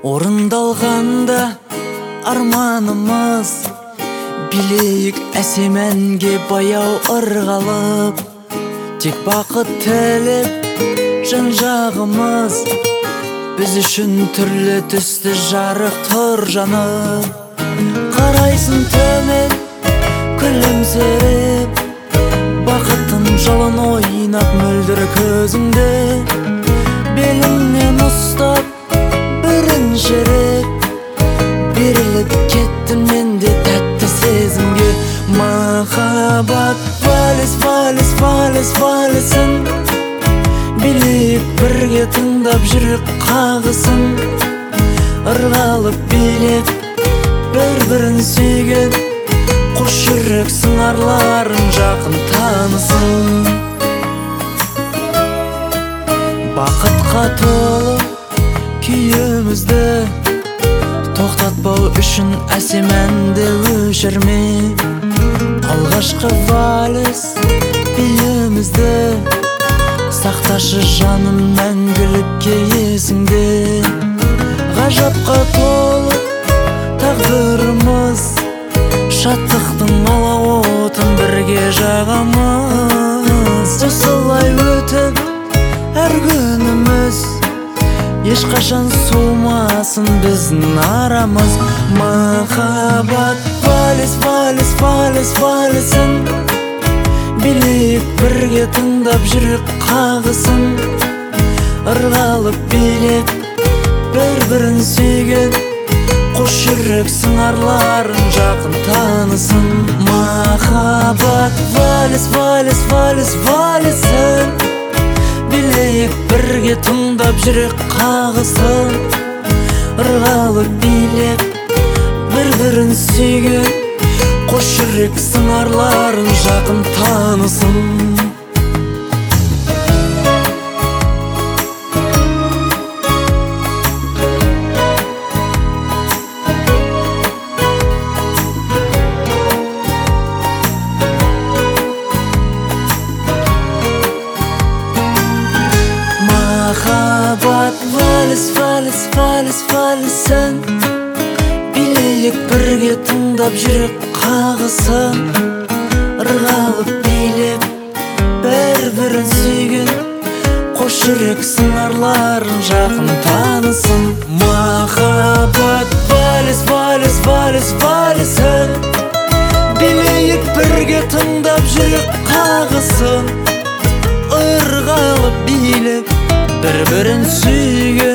Орындалғанда арманымыз, билейік әсем әнге баяу ырғалып. Тек бақыт тілеп жан-жағымыз, біз үшін түрлі түсті жарық тұр жанып. Қарайсың төмен күлімсіреп, бақыттың жалын ойнап мөлдір көзіңде. Беліңнен ұстап бірінші рет беріліп кеттім менде тәтті сезімге. Махаббат вальс, вальс, вальс, вальсін билейік бірге тыңдап жүрек қағысын. Ырғалып билеп бір-бірін сүйген, қош жүрек сыңарларын жақын танысын. Бақытқа толы күйімізді тоқтатпау үшін әсем әнді өшірме. Алғашқы вальс биімізді сақташы жаным мәңгілікке есіңде. Ғажапқа толы тағдырымыз, шаттықтың алауытын бірге жағамыз. Осылай өтіп әр күніміз, ешқашан суымасын біздің арамыз. Махаббат вальс, вальс, вальс, вальсін билейік бірге тыңдап жүрек қағысын. Ырғалып билеп бір-бірін сүйген, қош жүрек сыңарларын жақын танысын. Махаббат вальс, вальс, вальс, вальсін билейік бірге тыңдап жүрек қағысын. Ырғалып билеп бір-бірін сүйген, қош жүрек сыңарларын жақын танысын. Махаббат вальс, вальс, вальс, вальсін билейік бірге тыңдап жүрек қағысын. Ырғалып билеп бір-бірін сүйген, қош жүрек сыңарларын жақын танысын. Махаббат вальс, вальс, вальс, вальсін билейік бірге тыңдап жүрек қағысын. Ырғалып билеп бір-бірін сүйген,